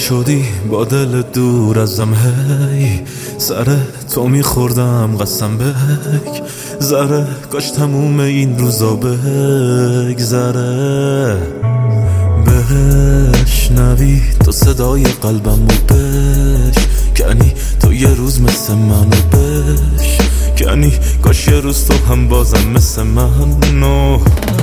شدی با دل دور ازم، هی سر تو میخوردم قسم بک ذره، کاش تموم این روزا بگذره. بشنوی تو صدای قلبم و بشکنی تو یه روز مثل منو بشکنی، کاش یه روز تو هم بازم مثل منو.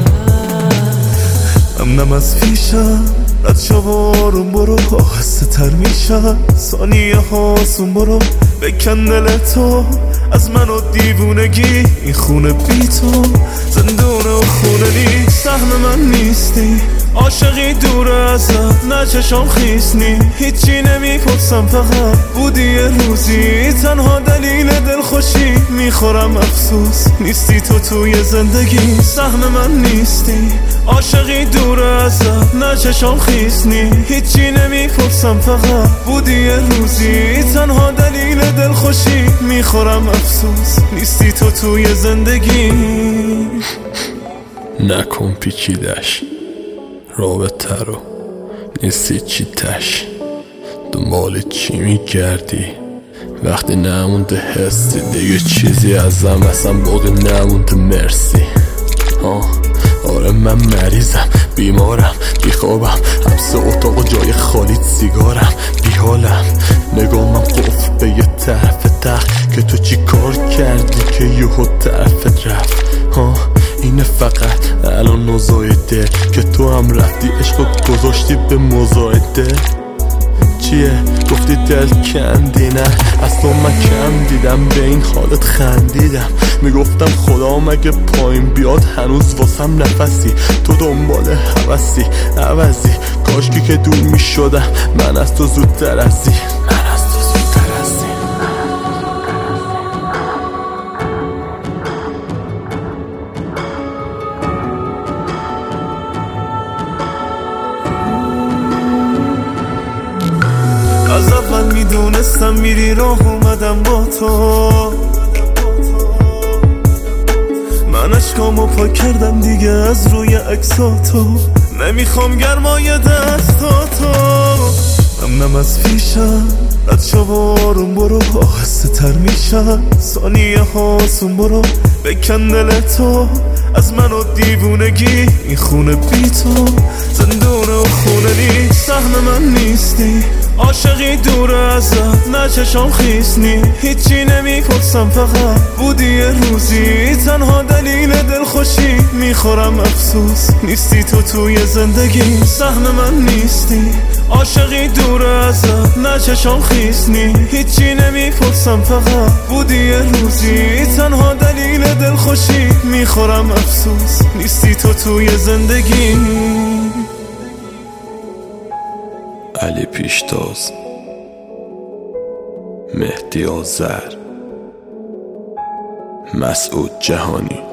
امنم از پیشم رد شوارم برو، آهسته تر میشم ثانیه هاسون برو، بکن دل تو از من و دیوونگی، این خونه بی تو زندونه و خونه نی. سهم من نیستی عاشقی دور ازم، نه چشام خیسنی هیچی نمیپرسم، فقط بودی یه روزی تنها دلیل دلخوشی. میخورم افسوس نیستی تو توی زندگی. سهم من نیستی عاشقی دور ازم، نه چشام خیسنی هیچی نمیپرسم، فقط بودی یه روزی تنها دلیل دلخوشی. میخورم افسوس نیستی تو توی زندگی. نکن پیچیدش رابطه رو، نیستی چی تش، دنبال چی میگردی وقتی نمونده حسی دیگه چیزی ازم اصلا باقی نمونده. مرسی آره من مریضم، بیمارم، بیخوابم، حبس اتاق و جای خالیت سیگارم، بیحالم، نگامم قفل به یه طرف تخت که تو چی کار کردی که یهو طرفت رفت. اینه فقط الان نزایده که تو هم رفتی عشقو گذاشتی به مزایده. چیه گفتی دل کندی؟ نه از تو من کم دیدم، به این حالت خندیدم، میگفتم خدا مگه پایین بیاد هنوز واسم نفسی. تو دنبال هوسی عوضی، کاشکی که دور میشدم من از تو زودتر ازی. از اول میدونستم میری راه اومدم با تو، من اشکامو پاک کردم دیگه از روی عکساتو، نمیخوام گرمای دستاتو. امنم از پیشم رد شوارم برو، آهسته تر میشم ثانیه هاسون برو، بکن دل تو از من و دیوونگی، این خونه بی تو زندونه و خونه نی. سهم من نیستی عاشقی دور ازم، نه چشام خیسنی هیچی نمیپرسم، فقط بودی یه روزی تنها دلیل دلخوشی. میخورم افسوس نیستی تو توی زندگی. سهم من نیستی عاشقی دور ازم، نه چشام خیسنی هیچی نمیپرسم، فقط بودی یه روزی تنها دلیل دلخوشی. میخورم افسوس نیستی تو توی زندگی. علی پیشتاز، مهدی آذر، مسعود جهانی.